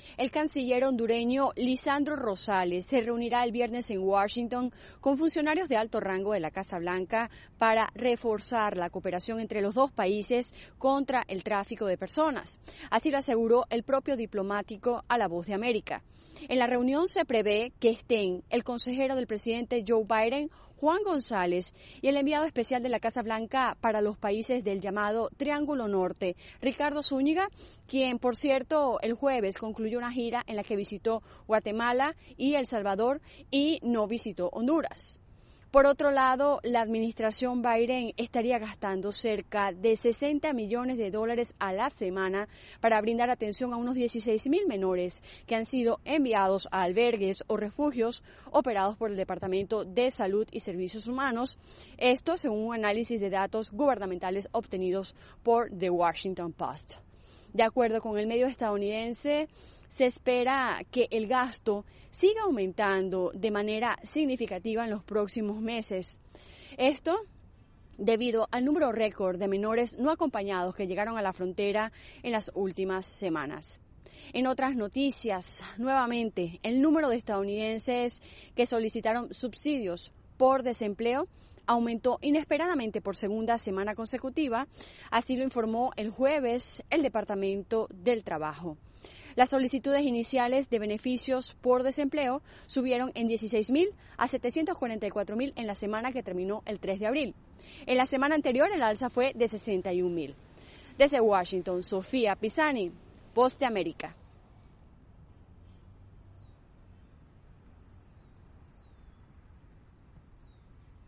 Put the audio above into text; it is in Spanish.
El canciller hondureño Lisandro Rosales se reunirá el viernes en Washington con funcionarios de alto rango de la Casa Blanca para reforzar la cooperación entre los dos países contra el tráfico de personas. Así lo aseguró el propio diplomático a La Voz de América. En la reunión se prevé que estén el consejero del presidente Joe Biden, Juan González, y el enviado especial de la Casa Blanca para los países del llamado Triángulo Norte, Ricardo Zúñiga, quien, por cierto, el jueves concluyó una gira en la que visitó Guatemala y El Salvador y no visitó Honduras. Por otro lado, la administración Biden estaría gastando cerca de $60 millones a la semana para brindar atención a unos 16,000 menores que han sido enviados a albergues o refugios operados por el Departamento de Salud y Servicios Humanos. Esto según un análisis de datos gubernamentales obtenidos por The Washington Post. De acuerdo con el medio estadounidense, se espera que el gasto siga aumentando de manera significativa en los próximos meses. Esto debido al número récord de menores no acompañados que llegaron a la frontera en las últimas semanas. En otras noticias, nuevamente, el número de estadounidenses que solicitaron subsidios por desempleo aumentó inesperadamente por segunda semana consecutiva, así lo informó el jueves el Departamento del Trabajo. Las solicitudes iniciales de beneficios por desempleo subieron en 16,000 a 744,000 en la semana que terminó el 3 de abril. En la semana anterior el alza fue de 61,000. Desde Washington, Sofía Pisani, Voz de América.